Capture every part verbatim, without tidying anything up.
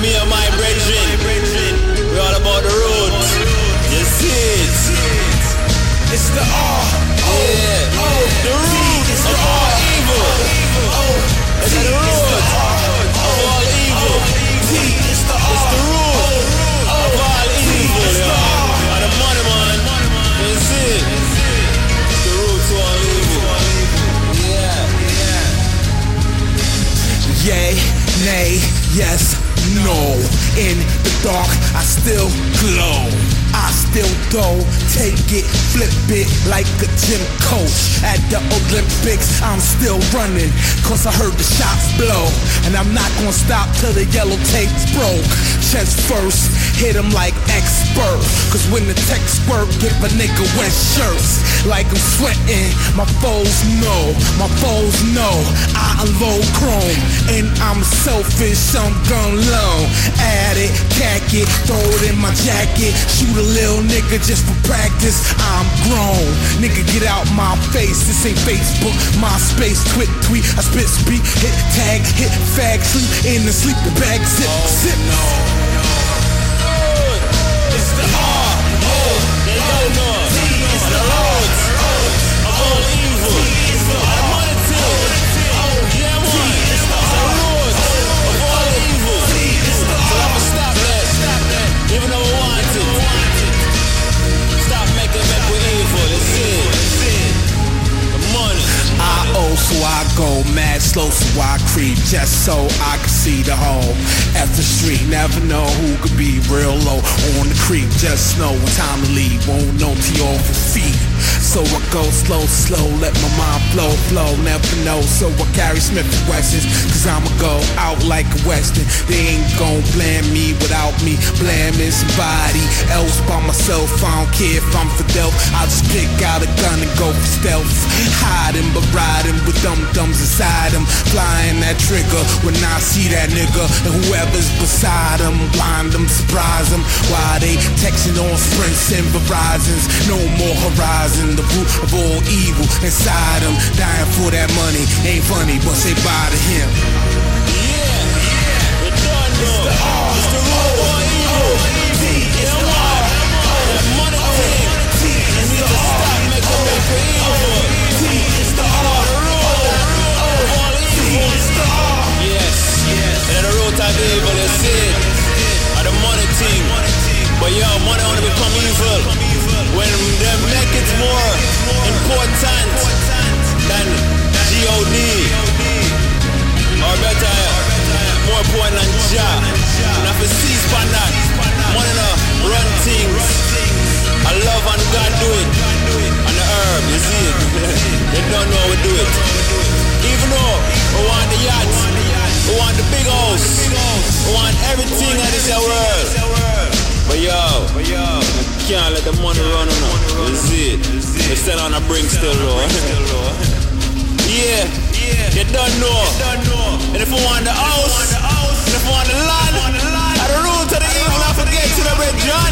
me and my brethren, we're all about the road. You see it? It's the R, yeah. O, the root it's of the all R, evil. O, it's the root of all evil. T, it's the R, it's the root of all evil. Yeah. And the money man, you see it? It's the root to all evil. Yeah, yeah. Yay, nay, yes, no. In the dark, I still glow. I still go, take it, flip it like a gym coach. At the Olympics, I'm still running, cause I heard the shots blow. And I'm not gonna stop till the yellow tape's broke. Chest first, hit him like expert. Cause when the text work, give a nigga wet shirts. Like I'm sweating, my foes know, my foes know I unload chrome. And I'm selfish, I'm gun low. Add it, cack it, throw it in my jacket. Shoot a little nigga just for practice. I'm grown, nigga get out my face. This ain't Facebook, MySpace, quick tweet. I spit, speak, hit tag, hit fag, sleep in the sleeping bag, zip, oh, zip. No, no. It's the R, O, they don't know. It's the roads of all evil. I'm on it too. Yeah, man. It's the roads of all evil. So I'ma stop that, even though I want it. Stop making me with evil. It's it. The money. I owe, so I go mad slow, so I creep just so I can see the hole. After street, never know who could be real low on the creek. Just know when time to leave, won't know till you're off your feet. So I go slow, slow, let my mind flow, flow, never know. So I carry Smith and Wessons, cause I'ma go out like a Western. They ain't gon' blame me without me blaming somebody else by myself. I don't care if I'm Fidel, I'll just pick out a gun and go for stealth. Hiding but riding with dum-dums inside them. Flying that trigger when I see that nigga. And whoever's beside them, blind them, surprise them. While they texting on Sprints and Verizons. No more horizon, the root of all evil inside them. Dying for that money, ain't funny, but say bye to him. Yeah, it's done though. It's the root of all evil. You know what? That money thing. You need to stop making me for evil. It's the root of all evil. Yes, and the root of evil is it. And the money thing. But yo, money only become evil when they make it more important than G O D, or better, more important than Jah. And if you see on that, money no run things. I love and God do it, and the herb, you see it. They don't know how we do it. Even though we want the yacht, we want the big house, we want everything in this world. But yo, I can't let the money run on us. You see it? We still on a brink still low. Yeah, you don't know. And if we want the house, and if we want the land, at the root of the evil, I forget to the red John.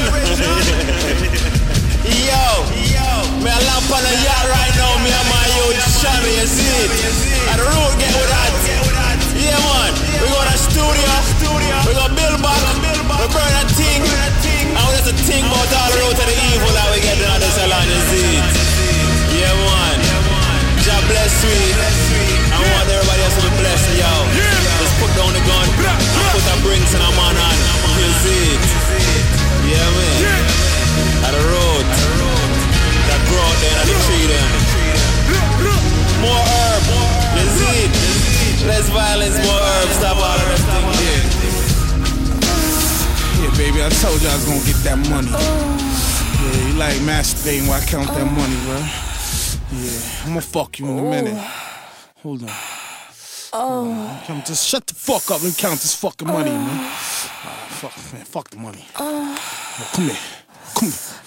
Yo, me a lamp on a yacht right now, me and my yo Shammy, you see it? At the root, get with that. Yeah, man, we go to the studio, we go build back, we burn that thing, and we just to think about all the road to the evil that we get in the salon, you see it? Yeah, man, Jah bless we, and we want everybody else to be blessed, yo. Just put down the gun, and put the brinks in a man on, you see it? Yeah, man, at the road, that grow out there, at the tree there. More herb, you see it? Less violence, more herbs, stop all the rest of yeah. Yeah, baby, I told you I was gonna get that money. Yeah, you like masturbating while I count that money, bro. Yeah, I'm gonna fuck you in a minute. Hold on. Hold on. Come, just shut the fuck up and count this fucking money, man. Uh, fuck, man, fuck the money. Oh, come here, come here.